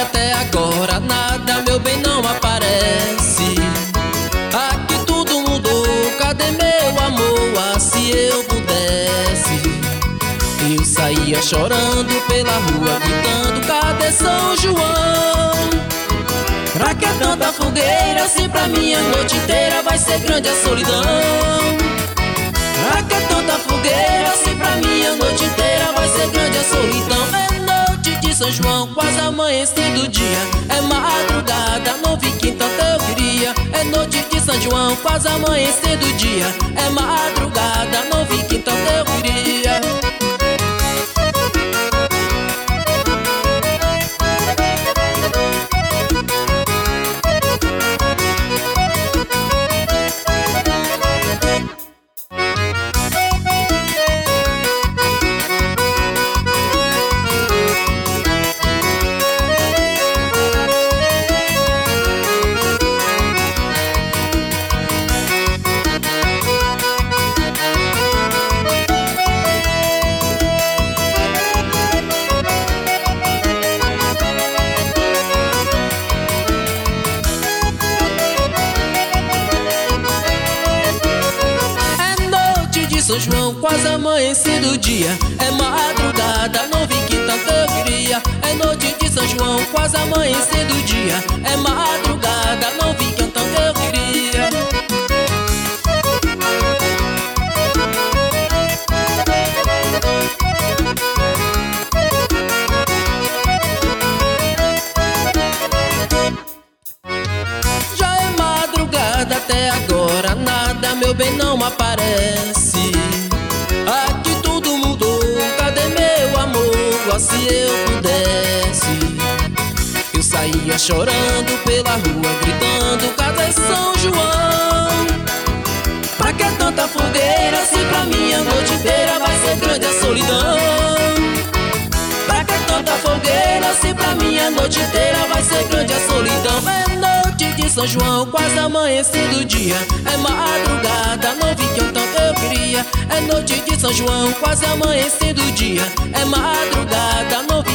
até agora nada, meu bem, não aparece. Aqui tudo mudou, cadê meu amor? Ah, se eu pudesse, eu saía chorando pela rua, gritando: cadê São João? Pra que tanta fogueira, se pra mim a noite inteira vai ser grande a solidão? Pra que tanta fogueira, se pra mim a noite inteira vai ser grande a solidão? É noite de São João, quase amanhecendo o dia. É madrugada, não vi quem tanto eu queria. É noite de São João, quase amanhecendo o dia. É madrugada, não vi quem tanto eu queria. São João, quase amanhecendo o dia. É madrugada, não vi que tanto eu queria. É noite de São João, quase amanhecendo o dia. É madrugada, não vi que tanto eu queria. Já é madrugada, até agora nada, meu bem, não aparece. Aqui tudo mudou, cadê meu amor? Ah, se eu pudesse, eu saía chorando pela rua, gritando: cadê São João? Pra que tanta fogueira, se pra mim a noite inteira vai ser grande a solidão? Pra que tanta fogueira, se pra mim a noite inteira vai ser grande a solidão? É noite de São João, quase amanhecendo o dia. É madrugada, não vi que eu tanto eu queria. É noite de São João, quase amanhecendo o dia. É madrugada, não vi